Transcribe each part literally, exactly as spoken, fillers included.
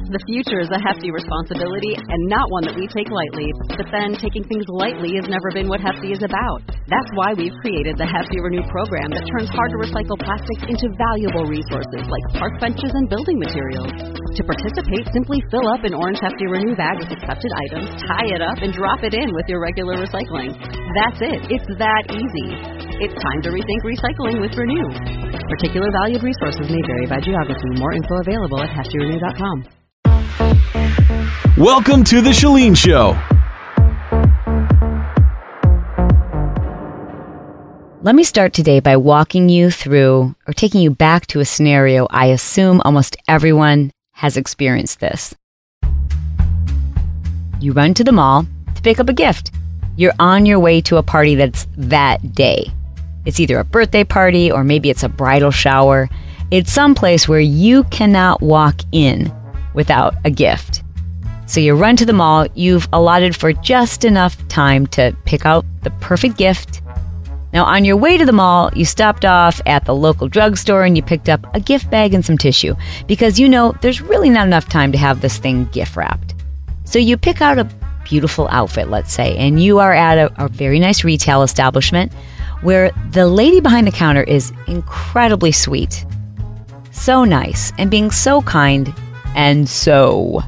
The future is a hefty responsibility and not one that we take lightly. But then, taking things lightly has never been what Hefty is about. That's why we've created the Hefty Renew program that turns hard-to-recycle plastics into valuable resources like park benches and building materials. To participate, simply fill up an orange Hefty Renew bag with accepted items, tie it up, and drop it in with your regular recycling. That's it. It's that easy. It's time to rethink recycling with Renew. Particular valued resources may vary by geography. More info available at hefty renew dot com. Welcome to The Chalene Show. Let me start today by walking you through or taking you back to a scenario I assume almost everyone has experienced this. You run to the mall to pick up a gift. You're on your way to a party that's that day. It's either a birthday party or maybe it's a bridal shower. It's someplace where you cannot walk in without a gift. So you run to the mall. You've allotted for just enough time to pick out the perfect gift. Now, on your way to the mall, you stopped off at the local drugstore and you picked up a gift bag and some tissue because you know there's really not enough time to have this thing gift wrapped. So you pick out a beautiful outfit, let's say, and you are at a, a very nice retail establishment where the lady behind the counter is incredibly sweet, so nice, and being so kind and so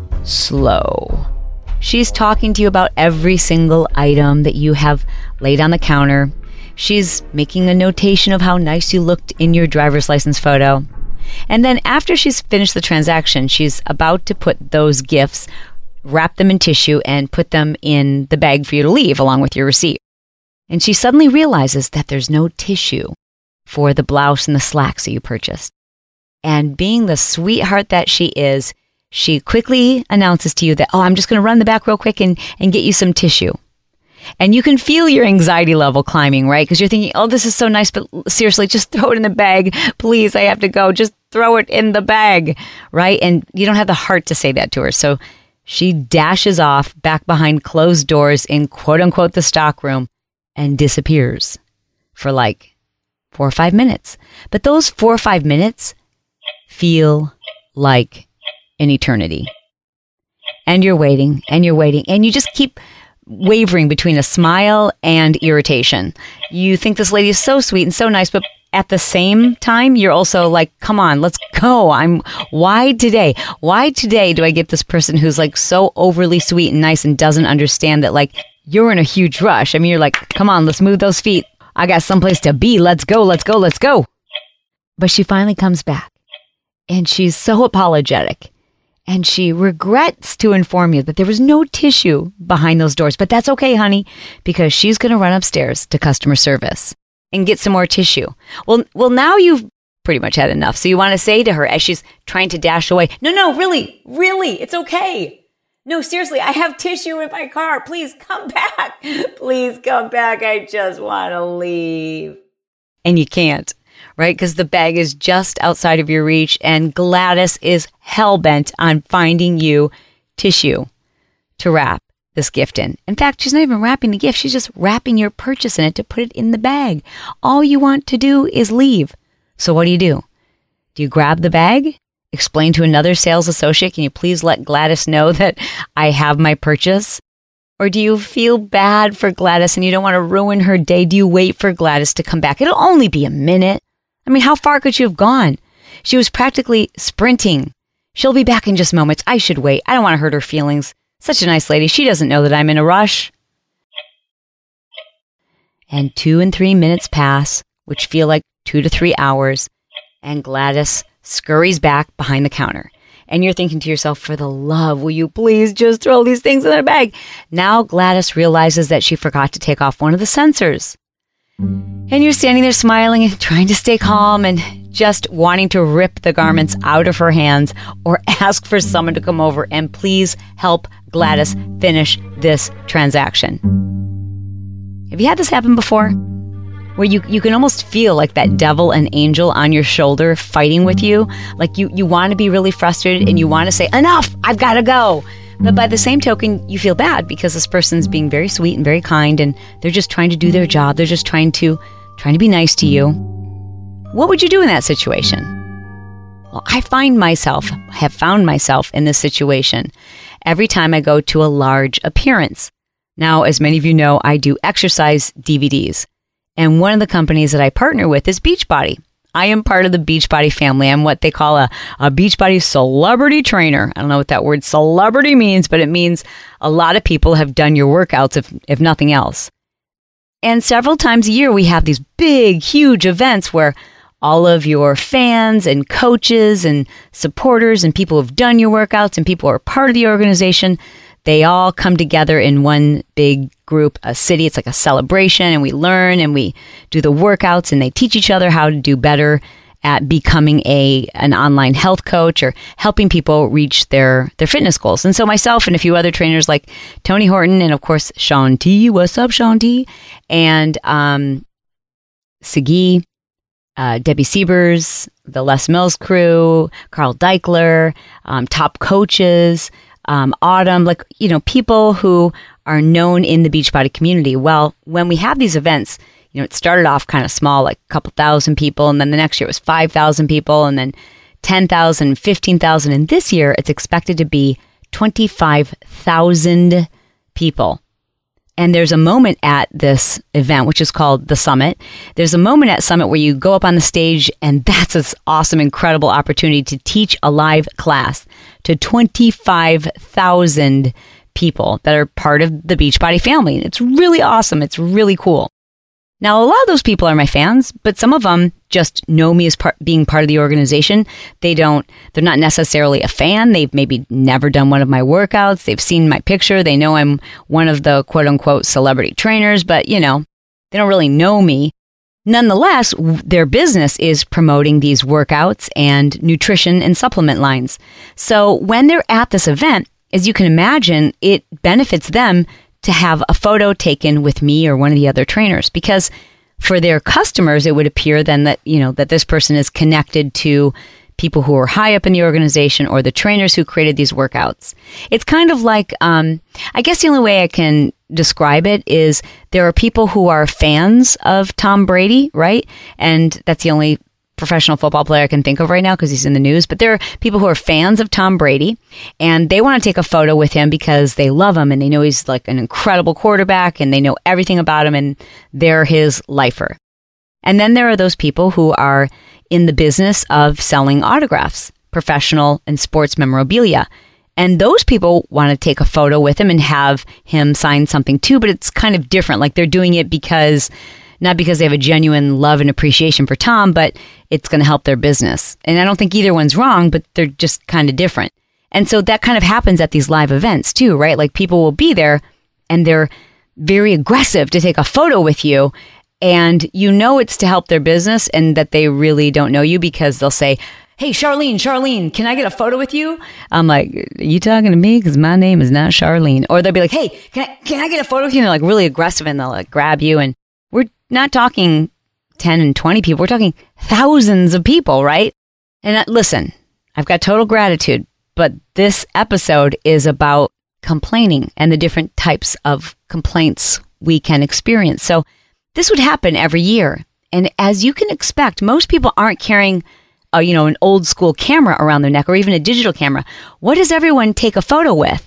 slow. She's talking to you about every single item that you have laid on the counter. She's making a notation of how nice you looked in your driver's license photo. And then after she's finished the transaction, she's about to put those gifts, wrap them in tissue, and put them in the bag for you to leave along with your receipt. And she suddenly realizes that there's no tissue for the blouse and the slacks that you purchased. And being the sweetheart that she is, she quickly announces to you that, oh, I'm just going to run the back real quick and, and get you some tissue. And you can feel your anxiety level climbing, right? Because you're thinking, oh, this is so nice, but seriously, just throw it in the bag. Please, I have to go. Just throw it in the bag, right? And you don't have the heart to say that to her. So she dashes off back behind closed doors in quote unquote the stock room and disappears for like four or five minutes. But those four or five minutes feel like an eternity. And you're waiting and you're waiting and you just keep wavering between a smile and irritation. You think this lady is so sweet and so nice, but at the same time, you're also like, come on, let's go. I'm, why today? Why today do I get this person who's like so overly sweet and nice and doesn't understand that like you're in a huge rush? I mean, you're like, come on, let's move those feet. I got someplace to be. Let's go, let's go, let's go. But she finally comes back and she's so apologetic. And she regrets to inform you that there was no tissue behind those doors. But that's okay, honey, because she's going to run upstairs to customer service and get some more tissue. Well, well, now you've pretty much had enough. So you want to say to her as she's trying to dash away, no, no, really, really, it's okay. No, seriously, I have tissue in my car. Please come back. Please come back. I just want to leave. And you can't. Right? Because the bag is just outside of your reach and Gladys is hell-bent on finding you tissue to wrap this gift in. In fact, she's not even wrapping the gift. She's just wrapping your purchase in it to put it in the bag. All you want to do is leave. So what do you do? Do you grab the bag? Explain to another sales associate, can you please let Gladys know that I have my purchase? Or do you feel bad for Gladys and you don't want to ruin her day? Do you wait for Gladys to come back? It'll only be a minute. I mean, how far could she have gone? She was practically sprinting. She'll be back in just moments. I should wait. I don't want to hurt her feelings. Such a nice lady. She doesn't know that I'm in a rush. And two and three minutes pass, which feel like two to three hours, and Gladys scurries back behind the counter. And you're thinking to yourself, for the love, will you please just throw these things in a bag? Now Gladys realizes that she forgot to take off one of the sensors. And you're standing there smiling and trying to stay calm and just wanting to rip the garments out of her hands or ask for someone to come over and please help Gladys finish this transaction. Have you had this happen before? Where you, you can almost feel like that devil and angel on your shoulder fighting with you. Like you, you want to be really frustrated and you want to say, enough, I've got to go. But by the same token, you feel bad because this person's being very sweet and very kind and they're just trying to do their job. They're just trying to trying to be nice to you. What would you do in that situation? Well, I find myself, have found myself in this situation every time I go to a large appearance. Now, as many of you know, I do exercise D V Ds. And one of the companies that I partner with is Beachbody. I am part of the Beachbody family. I'm what they call a, a Beachbody celebrity trainer. I don't know what that word celebrity means, but it means a lot of people have done your workouts, if, if nothing else. And several times a year, we have these big, huge events where all of your fans and coaches and supporters and people who've done your workouts and people who are part of the organization, they all come together in one big group, a city. It's like a celebration, and we learn and we do the workouts, and they teach each other how to do better at becoming a an online health coach or helping people reach their, their fitness goals. And so myself and a few other trainers like Tony Horton and, of course, Shaun T. What's up, Shaun T? And um, Sagi, Uh, Debbie Siebers, the Les Mills crew, Carl Deichler, um, top coaches, um, Autumn, like, you know, people who are known in the Beachbody community. Well, when we have these events, you know, it started off kind of small, like a couple thousand people, and then the next year it was five thousand people, and then ten thousand, fifteen thousand, and this year it's expected to be twenty-five thousand people. And there's a moment at this event, which is called the Summit. There's a moment at Summit where you go up on the stage, and that's an awesome, incredible opportunity to teach a live class to twenty-five thousand people that are part of the Beachbody family. It's really awesome. It's really cool. Now, a lot of those people are my fans, but some of them just know me as part, being part of the organization. They don't, they're not necessarily a fan. They've maybe never done one of my workouts. They've seen my picture. They know I'm one of the quote unquote celebrity trainers, but you know, they don't really know me. Nonetheless, their business is promoting these workouts and nutrition and supplement lines. So when they're at this event, as you can imagine, it benefits them to have a photo taken with me or one of the other trainers, because for their customers, it would appear then that, you know, that this person is connected to people who are high up in the organization or the trainers who created these workouts. It's kind of like, um, I guess the only way I can describe it is there are people who are fans of Tom Brady, right? And that's the only professional football player I can think of right now because he's in the news. But there are people who are fans of Tom Brady, and they want to take a photo with him because they love him and they know he's like an incredible quarterback and they know everything about him and they're his lifer. And then there are those people who are in the business of selling autographs, professional and sports memorabilia. And those people want to take a photo with him and have him sign something too, but it's kind of different. Like they're doing it because not because they have a genuine love and appreciation for Tom, but it's going to help their business. And I don't think either one's wrong, but they're just kind of different. And so that kind of happens at these live events too, right? Like people will be there and they're very aggressive to take a photo with you. And you know it's to help their business and that they really don't know you because they'll say, hey, Charlene, Charlene, can I get a photo with you? I'm like, are you talking to me? Because my name is not Charlene. Or they'll be like, hey, can I, can I get a photo with you? And they're like really aggressive and they'll like grab you. And we're not talking ten and twenty people. We're talking thousands of people, right? And uh, listen, I've got total gratitude, but this episode is about complaining and the different types of complaints we can experience. So this would happen every year. And as you can expect, most people aren't carrying uh, you know, an old school camera around their neck or even a digital camera. What does everyone take a photo with?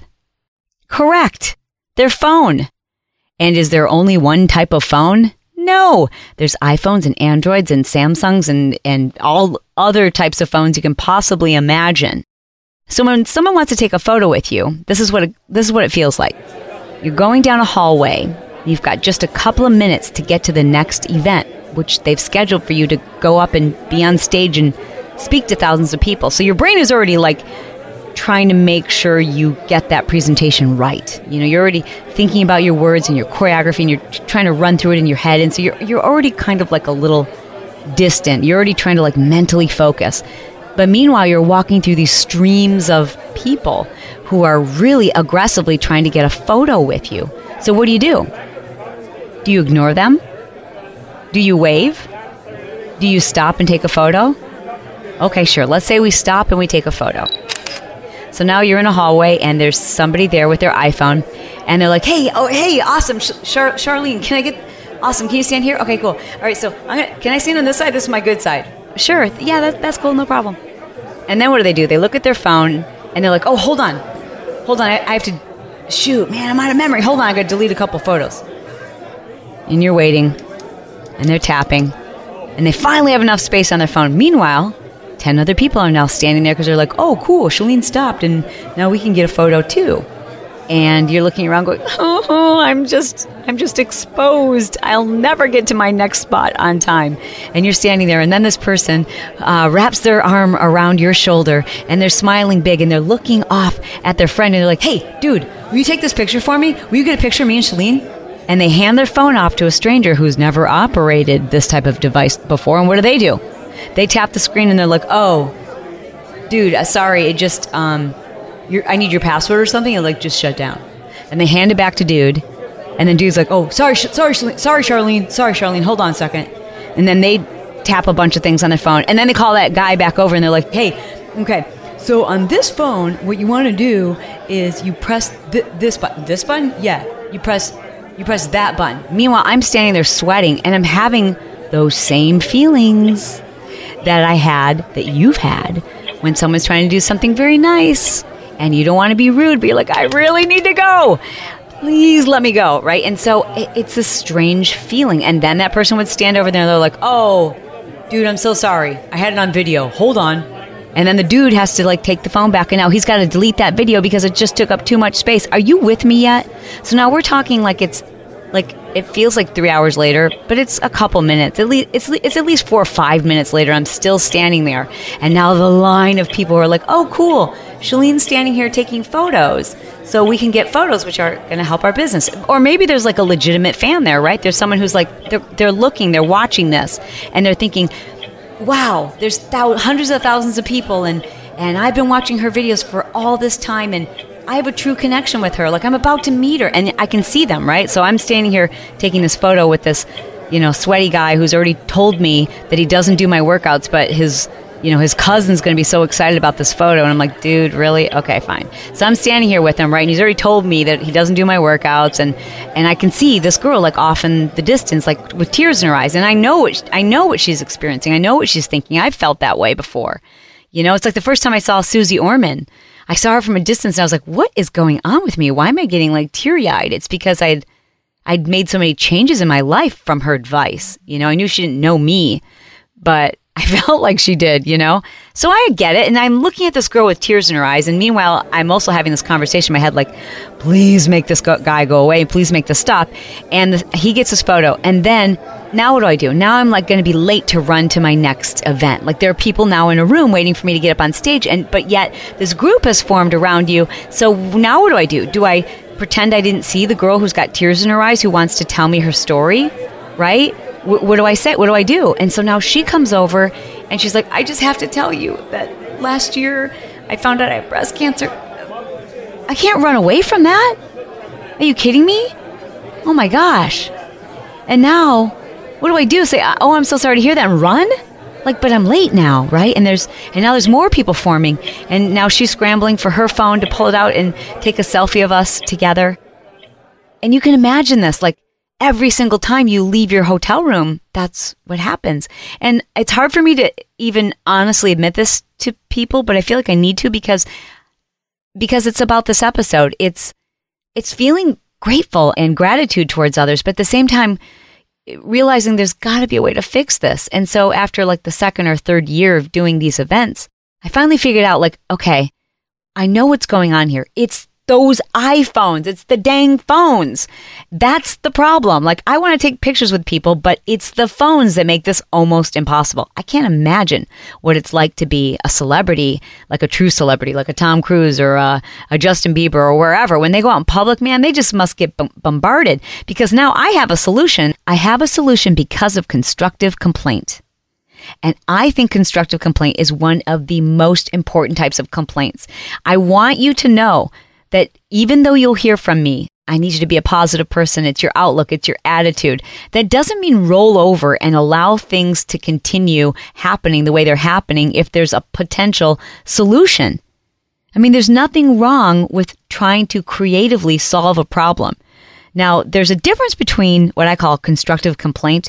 Correct. Their phone. And is there only one type of phone? No. There's iPhones and Androids and Samsungs and, and all other types of phones you can possibly imagine. So when someone wants to take a photo with you, this is what it, this is what it feels like. You're going down a hallway. You've got just a couple of minutes to get to the next event, which they've scheduled for you to go up and be on stage and speak to thousands of people. So your brain is already like trying to make sure you get that presentation right. You know, you're already thinking about your words and your choreography and you're trying to run through it in your head. And so you're you're already kind of like a little distant. You're already trying to like mentally focus. But meanwhile, you're walking through these streams of people who are really aggressively trying to get a photo with you. So what do you do? Do you ignore them? Do you wave? Do you stop and take a photo? Okay, sure. Let's say we stop and we take a photo. So now you're in a hallway and there's somebody there with their iPhone and they're like, hey, oh, hey, awesome. Char- Charlene, can I get, awesome. Can you stand here? Okay, cool. All right, so I'm gonna, can I stand on this side? This is my good side. Sure. Yeah, that, that's cool. No problem. And then what do they do? They look at their phone and they're like, oh, hold on. Hold on. I, I have to, shoot, man, I'm out of memory. Hold on. I got to delete a couple photos. And you're waiting and they're tapping and they finally have enough space on their phone. Meanwhile, ten other people are now standing there because they're like, oh, cool, Chalene stopped and now we can get a photo too. And you're looking around going, oh, I'm just, I'm just exposed. I'll never get to my next spot on time. And you're standing there, and then this person uh, wraps their arm around your shoulder, and they're smiling big, and they're looking off at their friend, and they're like, hey, dude, will you take this picture for me? Will you get a picture of me and Chalene? And they hand their phone off to a stranger who's never operated this type of device before, and what do they do? They tap the screen, and they're like, oh, dude, uh, sorry, it just... um. You're, I need your password or something, and like just shut down. And they hand it back to dude, and then dude's like, "Oh, sorry, sh- sorry, Charlene, sorry, Charlene, sorry, Charlene. Hold on a second." And then they tap a bunch of things on their phone, and then they call that guy back over, and they're like, "Hey, okay, so on this phone, what you want to do is you press th- this button. This button, yeah, you press, you press that button." Meanwhile, I'm standing there sweating, and I'm having those same feelings that I had, that you've had, when someone's trying to do something very nice. And you don't want to be rude, but you're like, I really need to go. Please let me go, right? And so it, it's a strange feeling. And then that person would stand over there and they're like, oh, dude, I'm so sorry. I had it on video. Hold on. And then the dude has to like take the phone back, and now he's got to delete that video because it just took up too much space. Are you with me yet? So now we're talking like it's like it feels like three hours later, but it's a couple minutes. At least it's it's at least four or five minutes later. I'm still standing there, and now the line of people are like, "Oh, cool, Chalene's standing here taking photos, so we can get photos, which are going to help our business." Or maybe there's like a legitimate fan there, right? There's someone who's like they're they're looking, they're watching this, and they're thinking, "Wow, there's thou- hundreds of thousands of people, and and I've been watching her videos for all this time, and I have a true connection with her. Like I'm about to meet her," and I can see them, right? So I'm standing here taking this photo with this, you know, sweaty guy who's already told me that he doesn't do my workouts, but his, you know, his cousin's going to be so excited about this photo. And I'm like, dude, really? Okay, fine. So I'm standing here with him, right? And he's already told me that he doesn't do my workouts, and and I can see this girl like off in the distance, like with tears in her eyes, and I know what I know what she's experiencing. I know what she's thinking. I've felt that way before. You know, it's like the first time I saw Susie Orman. I saw her from a distance, and I was like, what is going on with me? Why am I getting like teary-eyed? It's because I'd I'd made so many changes in my life from her advice. You know, I knew she didn't know me, but I felt like she did, you know? So I get it, and I'm looking at this girl with tears in her eyes, and meanwhile, I'm also having this conversation in my head like, please make this go- guy go away, please make this stop. And the, he gets his photo, and then, now what do I do? Now I'm like going to be late to run to my next event. Like there are people now in a room waiting for me to get up on stage, and but yet this group has formed around you. So now what do I do? Do I pretend I didn't see the girl who's got tears in her eyes who wants to tell me her story, right? W- what do I say? What do I do? And so now she comes over and she's like, I just have to tell you that last year I found out I have breast cancer. I can't run away from that. Are you kidding me? Oh my gosh. And now, what do I do? Say, oh, I'm so sorry to hear that, and run? Like, but I'm late now, right? And there's and now there's more people forming. And now she's scrambling for her phone to pull it out and take a selfie of us together. And you can imagine this, like, every single time you leave your hotel room, that's what happens. And it's hard for me to even honestly admit this to people, but I feel like I need to because because it's about this episode. It's it's feeling grateful and gratitude towards others, but at the same time, realizing there's got to be a way to fix this. And so after like the second or third year of doing these events, I finally figured out like, okay, I know what's going on here. It's those iPhones. It's the dang phones. That's the problem. Like, I want to take pictures with people, but it's the phones that make this almost impossible. I can't imagine what it's like to be a celebrity, like a true celebrity, like a Tom Cruise or a, a Justin Bieber or wherever. When they go out in public, man, they just must get b- bombarded because now I have a solution. I have a solution because of constructive complaint. And I think constructive complaint is one of the most important types of complaints. I want you to know that even though you'll hear from me, I need you to be a positive person. It's your outlook. It's your attitude. That doesn't mean roll over and allow things to continue happening the way they're happening if there's a potential solution. I mean, there's nothing wrong with trying to creatively solve a problem. Now, there's a difference between what I call constructive complaint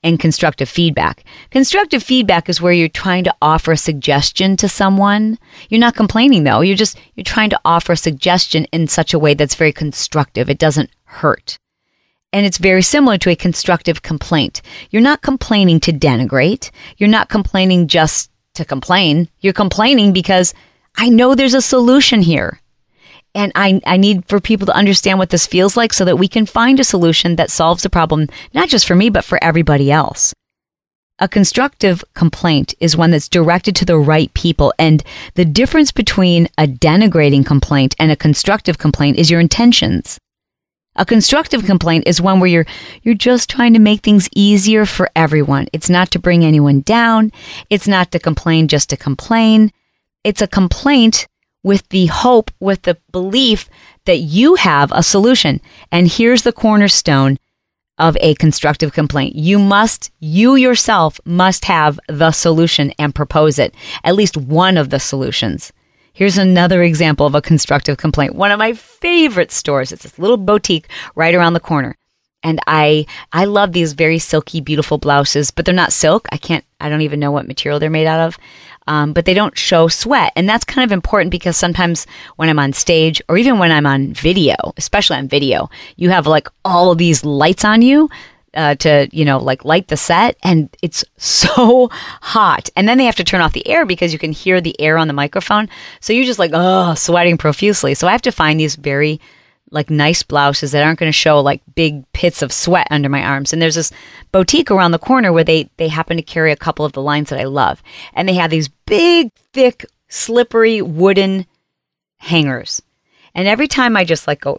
and constructive feedback. Constructive feedback is where you're trying to offer a suggestion to someone. You're not complaining though. You're just, you're trying to offer a suggestion in such a way that's very constructive. It doesn't hurt. And it's very similar to a constructive complaint. You're not complaining to denigrate. You're not complaining just to complain. You're complaining because I know there's a solution here. And I, I need for people to understand what this feels like so that we can find a solution that solves the problem, not just for me, but for everybody else. A constructive complaint is one that's directed to the right people. And the difference between a denigrating complaint and a constructive complaint is your intentions. A constructive complaint is one where you're you're just trying to make things easier for everyone. It's not to bring anyone down. It's not to complain just to complain. It's a complaint with the hope, with the belief that you have a solution. And here's the cornerstone of a constructive complaint. You must, you yourself must have the solution and propose it. At least one of the solutions. Here's another example of a constructive complaint. One of my favorite stores. It's this little boutique right around the corner. And I I love these very silky, beautiful blouses, but they're not silk. I can't, I don't even know what material they're made out of. Um, but they don't show sweat. And that's kind of important because sometimes when I'm on stage or even when I'm on video, especially on video, you have like all of these lights on you. Uh, to, you know, like light the set, and it's so hot. And then they have to turn off the air because you can hear the air on the microphone. So you're just like, oh, sweating profusely. So I have to find these very like nice blouses that aren't going to show like big pits of sweat under my arms. And there's this boutique around the corner where they, they happen to carry a couple of the lines that I love. And they have these big, thick, slippery wooden hangers. And every time I just like go,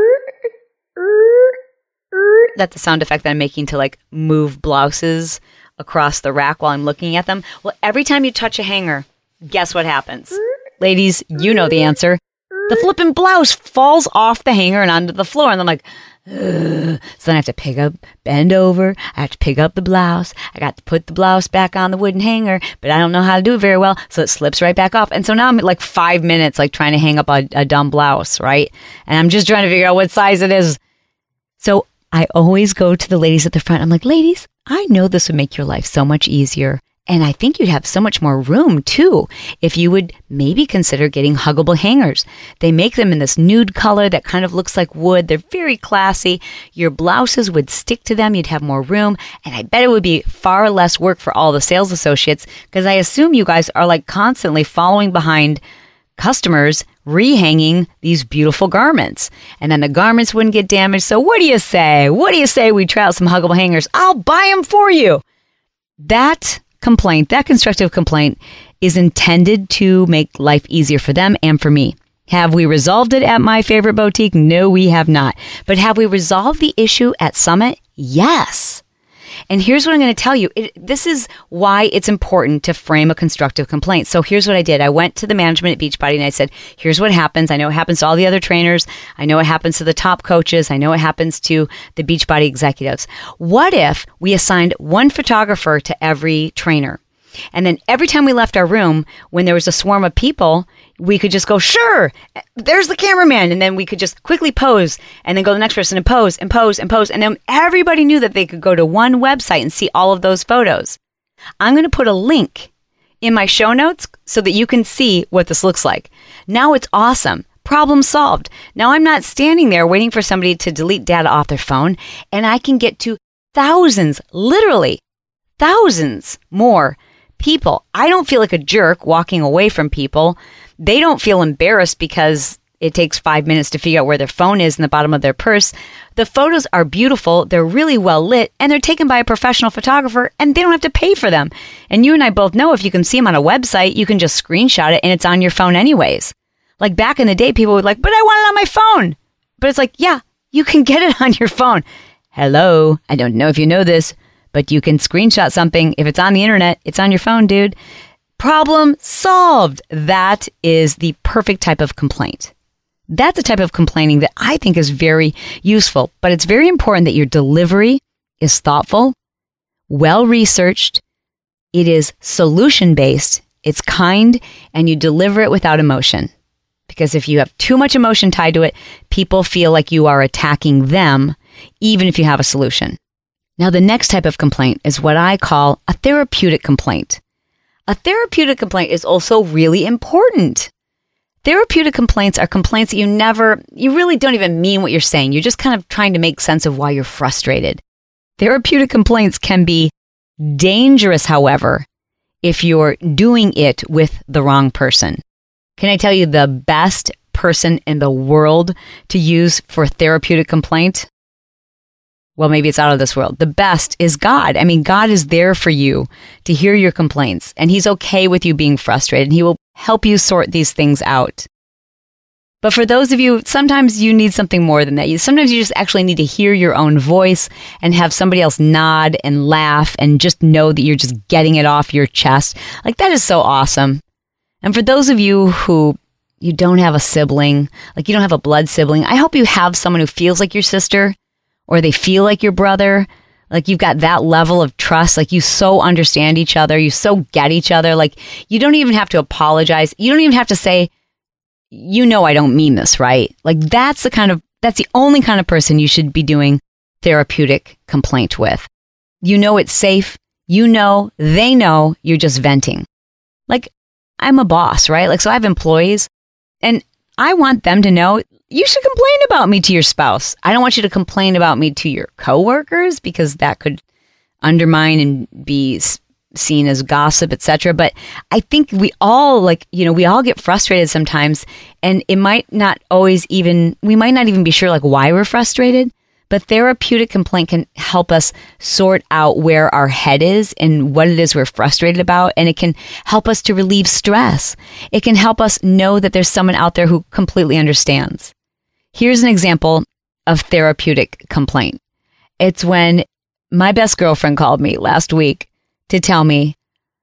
that's the sound effect that I'm making to like move blouses across the rack while I'm looking at them. Well, every time you touch a hanger, guess what happens? Ladies, you know the answer. The flippin' blouse falls off the hanger and onto the floor. And I'm like, ugh. So then I have to pick up, bend over. I have to pick up the blouse. I got to put the blouse back on the wooden hanger, but I don't know how to do it very well. So it slips right back off. And so now I'm like five minutes like trying to hang up a, a dumb blouse, right? And I'm just trying to figure out what size it is. So I always go to the ladies at the front. I'm like, ladies, I know this would make your life so much easier. And I think you'd have so much more room, too, if you would maybe consider getting huggable hangers. They make them in this nude color that kind of looks like wood. They're very classy. Your blouses would stick to them. You'd have more room. And I bet it would be far less work for all the sales associates because I assume you guys are like constantly following behind customers rehanging these beautiful garments. And then the garments wouldn't get damaged. So what do you say? What do you say we try out some huggable hangers? I'll buy them for you. That complaint, that constructive complaint is intended to make life easier for them and for me. Have we resolved it at my favorite boutique? No, we have not. But have we resolved the issue at Summit? Yes. And here's what I'm going to tell you. It, this is why it's important to frame a constructive complaint. So here's what I did. I went to the management at Beachbody and I said, here's what happens. I know it happens to all the other trainers. I know it happens to the top coaches. I know it happens to the Beachbody executives. What if we assigned one photographer to every trainer? And then every time we left our room, when there was a swarm of people, we could just go, sure, there's the cameraman. And then we could just quickly pose and then go to the next person and pose and pose and pose. And then everybody knew that they could go to one website and see all of those photos. I'm going to put a link in my show notes so that you can see what this looks like. Now it's awesome. Problem solved. Now I'm not standing there waiting for somebody to delete data off their phone, and I can get to thousands, literally thousands more people. I don't feel like a jerk walking away from people. They don't feel embarrassed because it takes five minutes to figure out where their phone is in the bottom of their purse. The photos are beautiful. They're really well lit, and they're taken by a professional photographer, and they don't have to pay for them. And you and I both know if you can see them on a website, you can just screenshot it, and it's on your phone anyways. Like back in the day, people would like, but I want it on my phone. But it's like, yeah, you can get it on your phone. Hello, I don't know if you know this, but you can screenshot something. If it's on the internet, it's on your phone, dude. Problem solved. That is the perfect type of complaint. That's a type of complaining that I think is very useful, but it's very important that your delivery is thoughtful, well-researched, it is solution-based, it's kind, and you deliver it without emotion. Because if you have too much emotion tied to it, people feel like you are attacking them, even if you have a solution. Now, the next type of complaint is what I call a therapeutic complaint. A therapeutic complaint is also really important. Therapeutic complaints are complaints that you never, you really don't even mean what you're saying. You're just kind of trying to make sense of why you're frustrated. Therapeutic complaints can be dangerous, however, if you're doing it with the wrong person. Can I tell you the best person in the world to use for therapeutic complaint? Well, maybe it's out of this world. The best is God. I mean, God is there for you to hear your complaints, and He's okay with you being frustrated, and He will help you sort these things out. But for those of you, sometimes you need something more than that. You, sometimes you just actually need to hear your own voice and have somebody else nod and laugh and just know that you're just getting it off your chest. Like, that is so awesome. And for those of you who you don't have a sibling, like you don't have a blood sibling, I hope you have someone who feels like your sister or they feel like your brother. Like you've got that level of trust, like you so understand each other, you so get each other, like you don't even have to apologize. You don't even have to say, you know I don't mean this, right? Like that's the kind of, that's the only kind of person you should be doing therapeutic complaint with. You know it's safe. You know, they know you're just venting. Like I'm a boss, right? Like, so I have employees and I want them to know you should complain about me to your spouse. I don't want you to complain about me to your coworkers because that could undermine and be seen as gossip, et cetera. But I think we all like, you know, we all get frustrated sometimes, and it might not always even, we might not even be sure like why we're frustrated, but therapeutic complaint can help us sort out where our head is and what it is we're frustrated about. And it can help us to relieve stress. It can help us know that there's someone out there who completely understands. Here's an example of therapeutic complaint. It's when my best girlfriend called me last week to tell me,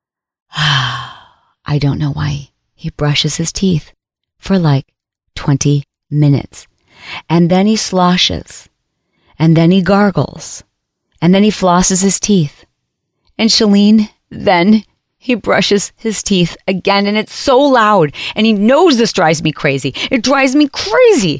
ah, I don't know why he brushes his teeth for like twenty minutes. And then he sloshes. And then he gargles. And then he flosses his teeth. And Shalene, then he brushes his teeth again. And it's so loud. And he knows this drives me crazy. It drives me crazy.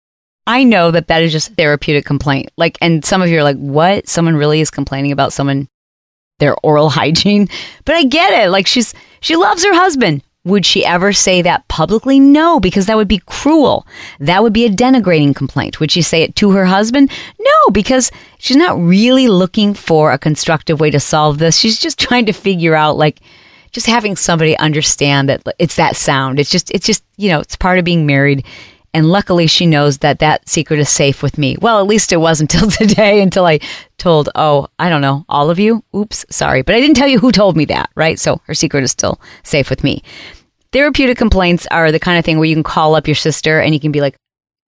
I know that that is just therapeutic complaint. Like, and some of you are like, what? Someone really is complaining about someone, their oral hygiene? But I get it. Like she's, she loves her husband. Would she ever say that publicly? No, because that would be cruel. That would be a denigrating complaint. Would she say it to her husband? No, because she's not really looking for a constructive way to solve this. She's just trying to figure out, like, just having somebody understand that it's that sound. It's just, it's just, you know, it's part of being married. And luckily she knows that that secret is safe with me. Well, at least it was until today, until I told, oh, I don't know, all of you? Oops, sorry. But I didn't tell you who told me that, right? So her secret is still safe with me. Therapeutic complaints are the kind of thing where you can call up your sister and you can be like,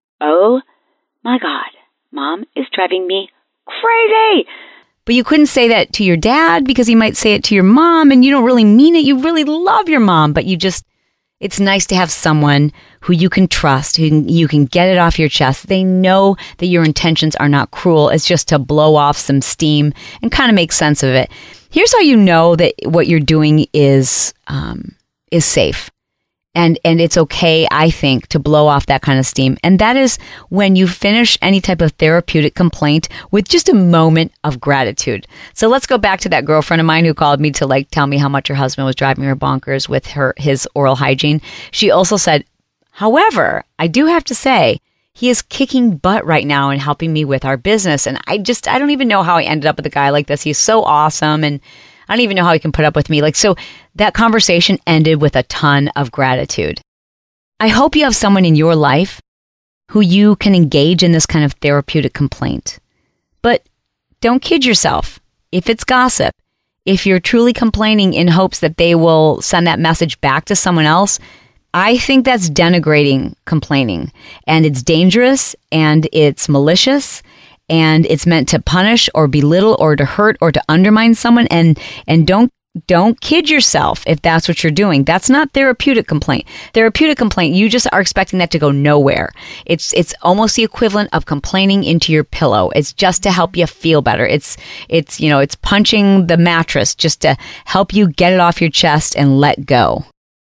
oh my God, Mom is driving me crazy. But you couldn't say that to your dad because he might say it to your mom and you don't really mean it. You really love your mom, but you just, it's nice to have someone who you can trust, who you can get it off your chest. They know that your intentions are not cruel. It's just to blow off some steam and kind of make sense of it. Here's how you know that what you're doing is um, is safe. And and it's okay, I think, to blow off that kind of steam. And that is when you finish any type of therapeutic complaint with just a moment of gratitude. So let's go back to that girlfriend of mine who called me to like tell me how much her husband was driving her bonkers with her his oral hygiene. She also said, however, I do have to say, he is kicking butt right now and helping me with our business. And I just, I don't even know how I ended up with a guy like this. He's so awesome. And I don't even know how he can put up with me. Like, so that conversation ended with a ton of gratitude. I hope you have someone in your life who you can engage in this kind of therapeutic complaint. But don't kid yourself. If it's gossip, if you're truly complaining in hopes that they will send that message back to someone else, I think that's denigrating complaining. And it's dangerous and it's malicious. And it's meant to punish or belittle or to hurt or to undermine someone. And and don't don't kid yourself if that's what you're doing. That's not therapeutic complaint. Therapeutic complaint, you just are expecting that to go nowhere. It's it's almost the equivalent of complaining into your pillow. It's just to help you feel better. It's it's you know it's punching the mattress just to help you get it off your chest and let go.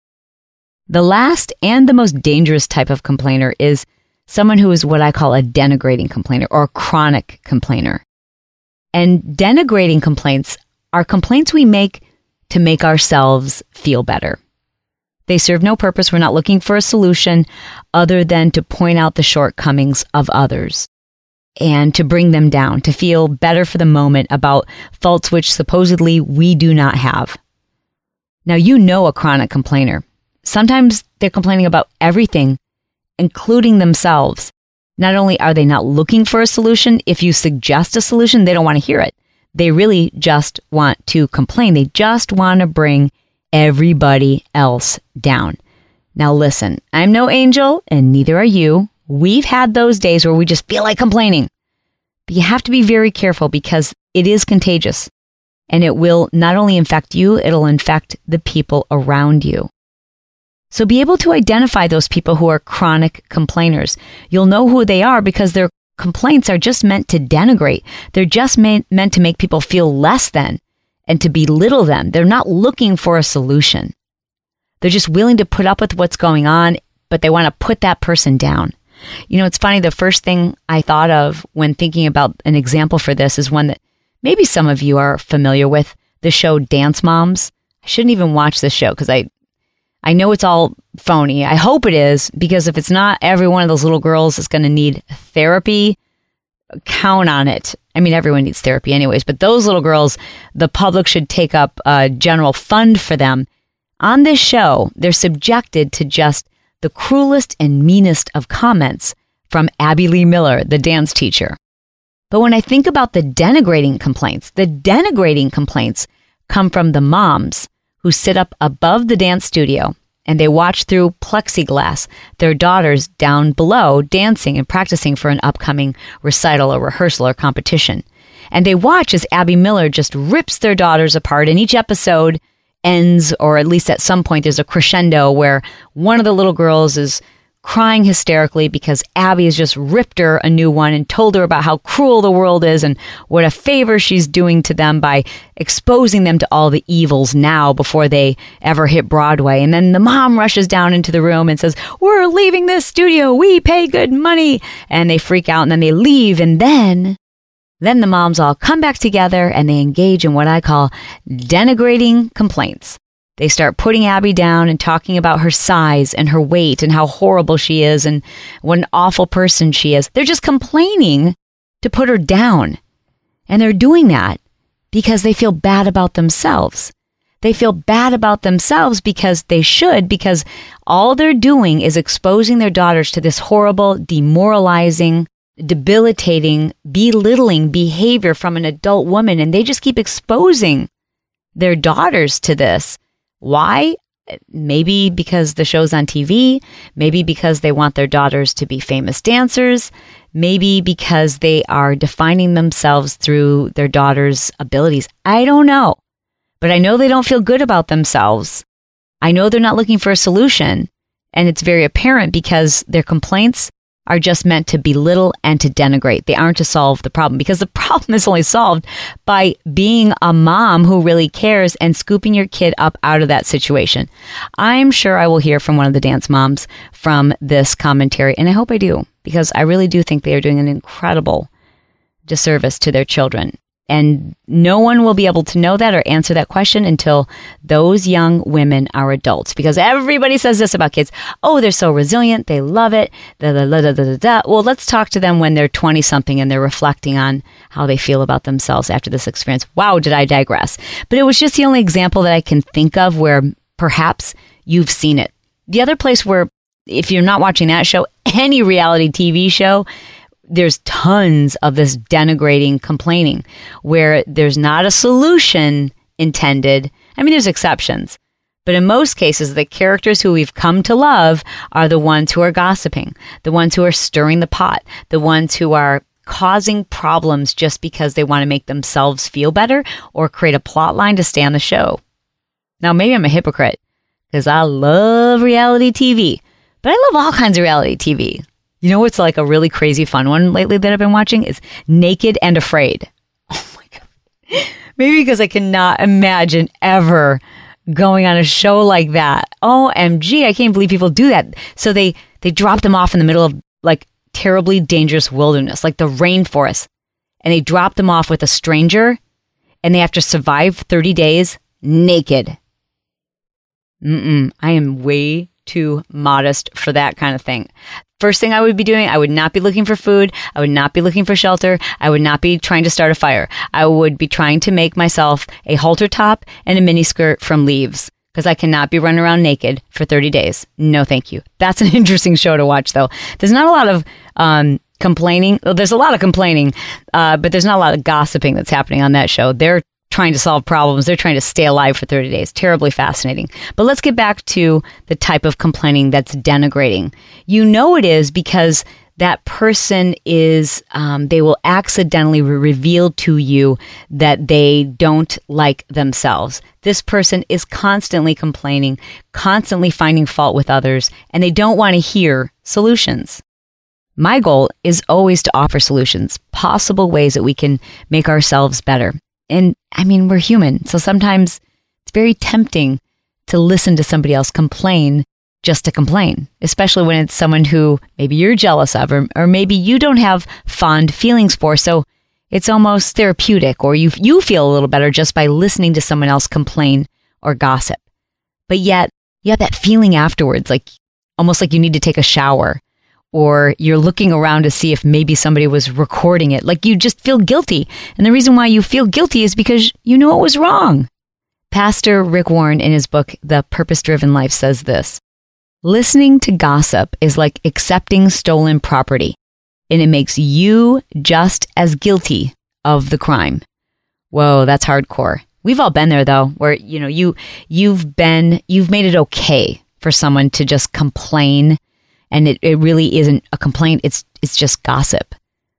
The last and the most dangerous type of complainer is someone who is what I call a denigrating complainer or a chronic complainer. And denigrating complaints are complaints we make to make ourselves feel better. They serve no purpose. We're not looking for a solution other than to point out the shortcomings of others and to bring them down, to feel better for the moment about faults which supposedly we do not have. Now, you know a chronic complainer. Sometimes they're complaining about everything, including themselves. Not only are they not looking for a solution, if you suggest a solution, they don't want to hear it. They really just want to complain. They just want to bring everybody else down. Now listen, I'm no angel and neither are you. We've had those days where we just feel like complaining. But you have to be very careful because it is contagious and it will not only infect you, it'll infect the people around you. So be able to identify those people who are chronic complainers. You'll know who they are because their complaints are just meant to denigrate. They're just meant, meant to make people feel less than and to belittle them. They're not looking for a solution. They're just willing to put up with what's going on, but they want to put that person down. You know, it's funny, the first thing I thought of when thinking about an example for this is one that maybe some of you are familiar with, the show Dance Moms. I shouldn't even watch this show because I I know it's all phony. I hope it is, because if it's not, every one of those little girls is going to need therapy. Count on it. I mean, everyone needs therapy anyways, but those little girls, the public should take up a general fund for them. On this show, they're subjected to just the cruelest and meanest of comments from Abby Lee Miller, the dance teacher. But when I think about the denigrating complaints, the denigrating complaints come from the moms who sit up above the dance studio and they watch through plexiglass their daughters down below dancing and practicing for an upcoming recital or rehearsal or competition. And they watch as Abby Miller just rips their daughters apart, and each episode ends, or at least at some point there's a crescendo where one of the little girls is crying hysterically because Abby has just ripped her a new one and told her about how cruel the world is and what a favor she's doing to them by exposing them to all the evils now before they ever hit Broadway. And then the mom rushes down into the room and says, "We're leaving this studio. We pay good money." And they freak out and then they leave. And then, then the moms all come back together and they engage in what I call denigrating complaints. They start putting Abby down and talking about her size and her weight and how horrible she is and what an awful person she is. They're just complaining to put her down. And they're doing that because they feel bad about themselves. They feel bad about themselves because they should, because all they're doing is exposing their daughters to this horrible, demoralizing, debilitating, belittling behavior from an adult woman. And they just keep exposing their daughters to this. Why? Maybe because the show's on T V, maybe because they want their daughters to be famous dancers, maybe because they are defining themselves through their daughters' abilities. I don't know, but I know they don't feel good about themselves. I know they're not looking for a solution, and it's very apparent because their complaints are just meant to belittle and to denigrate. They aren't to solve the problem, because the problem is only solved by being a mom who really cares and scooping your kid up out of that situation. I'm sure I will hear from one of the dance moms from this commentary, and I hope I do, because I really do think they are doing an incredible disservice to their children. And no one will be able to know that or answer that question until those young women are adults. Because everybody says this about kids. Oh, they're so resilient. They love it. Da, da, da, da, da, da. Well, let's talk to them when they're twenty-something and they're reflecting on how they feel about themselves after this experience. Wow, did I digress? But it was just the only example that I can think of where perhaps you've seen it. The other place where, if you're not watching that show, any reality T V show, there's tons of this denigrating complaining where there's not a solution intended. I mean, there's exceptions, but in most cases, the characters who we've come to love are the ones who are gossiping, the ones who are stirring the pot, the ones who are causing problems just because they want to make themselves feel better or create a plot line to stay on the show. Now, maybe I'm a hypocrite because I love reality T V, but I love all kinds of reality T V. You know what's like a really crazy fun one lately that I've been watching is Naked and Afraid. Oh my God. Maybe because I cannot imagine ever going on a show like that. O M G, I can't believe people do that. So they, they drop them off in the middle of like terribly dangerous wilderness, like the rainforest. and they drop them off with a stranger and they have to survive thirty days naked. Mm-mm, I am way too modest for that kind of thing. First thing I would be doing, I would not be looking for food. I would not be looking for shelter. I would not be trying to start a fire. I would be trying to make myself a halter top and a mini skirt from leaves, because I cannot be running around naked for thirty days. No, thank you. That's an interesting show to watch, though. There's not a lot of um, complaining. Well, there's a lot of complaining, uh, but there's not a lot of gossiping that's happening on that show. They're trying to solve problems. They're trying to stay alive for thirty days. Terribly fascinating. But let's get back to the type of complaining that's denigrating. You know it is because that person is, um, they will accidentally re- reveal to you that they don't like themselves. This person is constantly complaining, constantly finding fault with others, and they don't want to hear solutions. My goal is always to offer solutions, possible ways that we can make ourselves better. And I mean, we're human, so sometimes it's very tempting to listen to somebody else complain just to complain, especially when it's someone who maybe you're jealous of, or, or maybe you don't have fond feelings for. So it's almost therapeutic, or you you feel a little better just by listening to someone else complain or gossip. But yet you have that feeling afterwards, like almost like you need to take a shower, or you're looking around to see if maybe somebody was recording it. Like you just feel guilty. And the reason why you feel guilty is because you know it was wrong. Pastor Rick Warren in his book, The Purpose-Driven Life, says this: listening to gossip is like accepting stolen property, and it makes you just as guilty of the crime. Whoa, that's hardcore. We've all been there though, where, you know, you, you've been, you've made it okay for someone to just complain. And it, it really isn't a complaint. It's it's just gossip.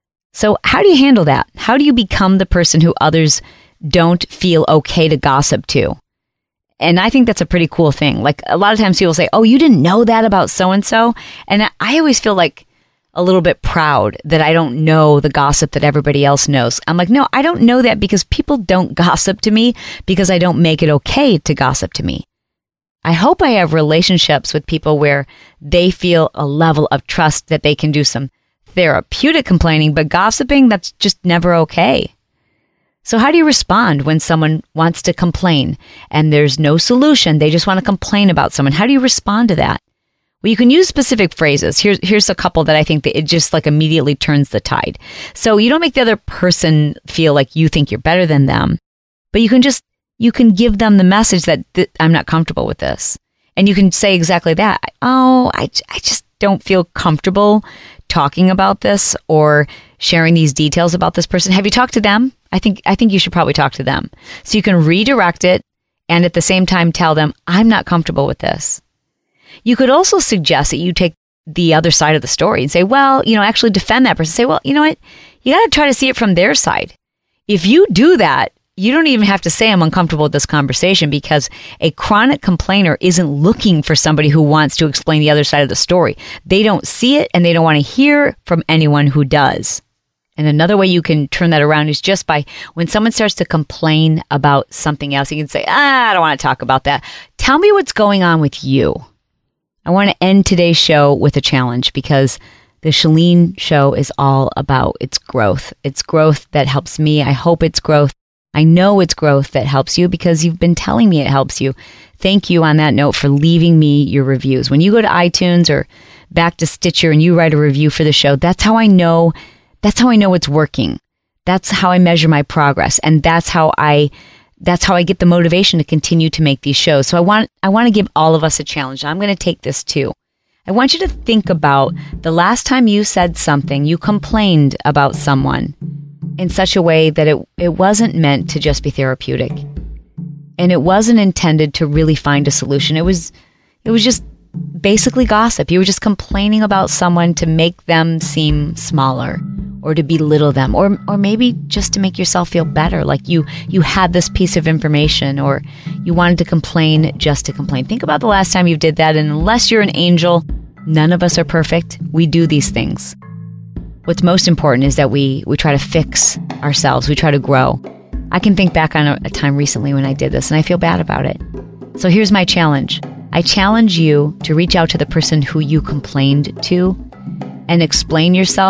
So how do you handle that? How do you become the person who others don't feel okay to gossip to? And I think that's a pretty cool thing. Like a lot of times people say, oh, you didn't know that about so-and-so. And I always feel like a little bit proud that I don't know the gossip that everybody else knows. I'm like, no, I don't know that because people don't gossip to me because I don't make it okay to gossip to me. I hope I have relationships with people where they feel a level of trust that they can do some therapeutic complaining, but gossiping, that's just never okay. So how do you respond when someone wants to complain and there's no solution? They just want to complain about someone. How do you respond to that? Well, you can use specific phrases. Here's, here's a couple that I think that it just like immediately turns the tide. So you don't make the other person feel like you think you're better than them, but you can just You can give them the message that th- I'm not comfortable with this. And you can say exactly that. Oh, I, I just don't feel comfortable talking about this or sharing these details about this person. Have you talked to them? I think I think you should probably talk to them. So you can redirect it and at the same time tell them, I'm not comfortable with this. You could also suggest that you take the other side of the story and say, well, you know, actually defend that person. Say, well, you know what? You got to try to see it from their side. If you do that, you don't even have to say I'm uncomfortable with this conversation, because a chronic complainer isn't looking for somebody who wants to explain the other side of the story. They don't see it and they don't want to hear from anyone who does. And another way you can turn that around is just by when someone starts to complain about something else, you can say, ah, I don't want to talk about that. Tell me what's going on with you. I want to end today's show with a challenge, because the Chalene Show is all about its growth. It's growth that helps me. I hope it's growth. I know it's growth that helps you because you've been telling me it helps you. Thank you on that note for leaving me your reviews. When you go to iTunes or back to Stitcher and you write a review for the show, that's how I know, that's how I know it's working. That's how I measure my progress. And that's how I, that's how I get the motivation to continue to make these shows. So I want, I want to give all of us a challenge. I'm going to take this too. I want you to think about the last time you said something, you complained about someone in such a way that it it wasn't meant to just be therapeutic. And it wasn't intended to really find a solution. It was it was just basically gossip. You were just complaining about someone to make them seem smaller or to belittle them, or or maybe just to make yourself feel better, like you you had this piece of information, or you wanted to complain just to complain. Think about the last time you did that, and unless you're an angel, none of us are perfect. We do these things. What's most important is that we, we try to fix ourselves. We try to grow. I can think back on a, a time recently when I did this, and I feel bad about it. So here's my challenge. I challenge you to reach out to the person who you complained to and explain yourself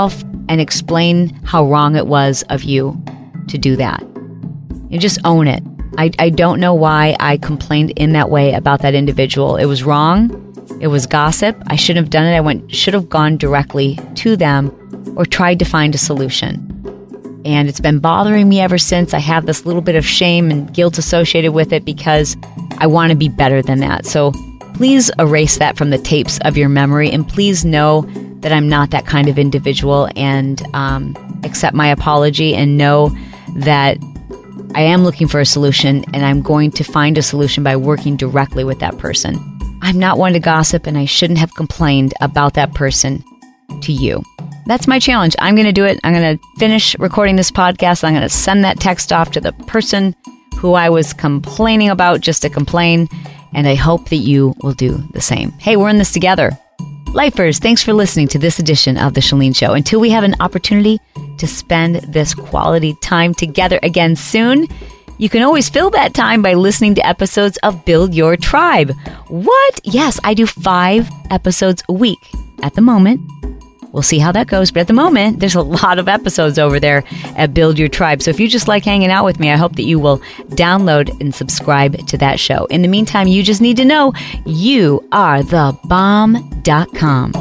and explain how wrong it was of you to do that. You just own it. I, I don't know why I complained in that way about that individual. It was wrong. It was gossip. I shouldn't have done it. I went should have gone directly to them or tried to find a solution. And it's been bothering me ever since. I have this little bit of shame and guilt associated with it because I want to be better than that. So please erase that from the tapes of your memory, and please know that I'm not that kind of individual, and um, accept my apology and know that I am looking for a solution, and I'm going to find a solution by working directly with that person. I'm not one to gossip, and I shouldn't have complained about that person to you. That's my challenge. I'm going to do it. I'm going to finish recording this podcast. I'm going to send that text off to the person who I was complaining about just to complain, and I hope that you will do the same. Hey, we're in this together. Lifers, thanks for listening to this edition of The Chalene Show. Until we have an opportunity to spend this quality time together again soon, you can always fill that time by listening to episodes of Build Your Tribe. What? Yes, I do five episodes a week at the moment. We'll see how that goes. But at the moment, there's a lot of episodes over there at Build Your Tribe. So if you just like hanging out with me, I hope that you will download and subscribe to that show. In the meantime, you just need to know you are the bomb dot com.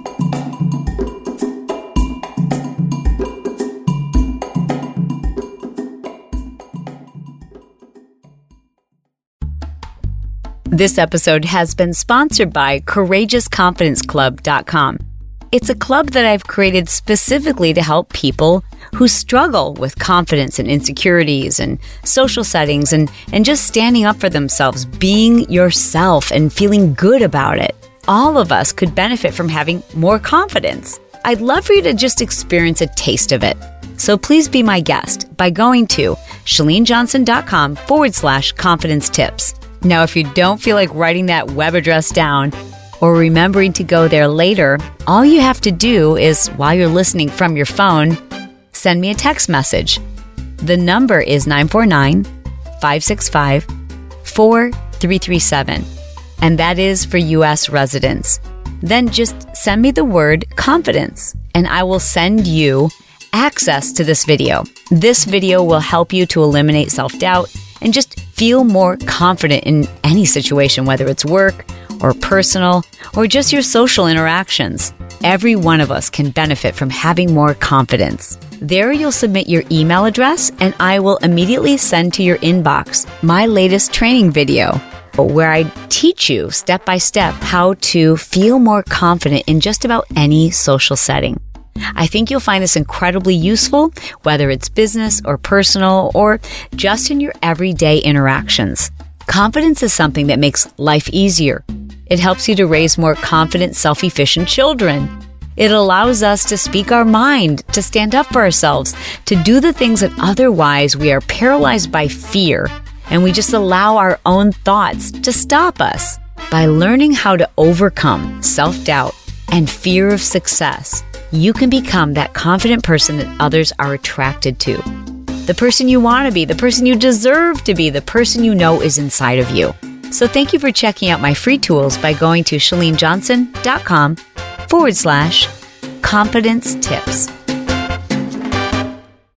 This episode has been sponsored by courageous confidence club dot com. It's a club that I've created specifically to help people who struggle with confidence and insecurities and social settings and, and just standing up for themselves, being yourself and feeling good about it. All of us could benefit from having more confidence. I'd love for you to just experience a taste of it. So please be my guest by going to chalenejohnson.com forward slash confidence tips. Now, if you don't feel like writing that web address down, or remembering to go there later, all you have to do is, while you're listening from your phone, send me a text message. The number is nine four nine, five six five, four three three seven, and that is for U S residents. Then just send me the word confidence, and I will send you access to this video. This video will help you to eliminate self-doubt and just feel more confident in any situation, whether it's work or personal, or just your social interactions. Every one of us can benefit from having more confidence. There you'll submit your email address, and I will immediately send to your inbox my latest training video, where I teach you step by step how to feel more confident in just about any social setting. I think you'll find this incredibly useful, whether it's business or personal, or just in your everyday interactions. Confidence is something that makes life easier. It helps you to raise more confident, self-efficient children. It allows us to speak our mind, to stand up for ourselves, to do the things that otherwise we are paralyzed by fear, and we just allow our own thoughts to stop us. By learning how to overcome self-doubt and fear of success, you can become that confident person that others are attracted to. The person you want to be, the person you deserve to be, the person you know is inside of you. So thank you for checking out my free tools by going to chalenejohnson.com forward slash confidence tips.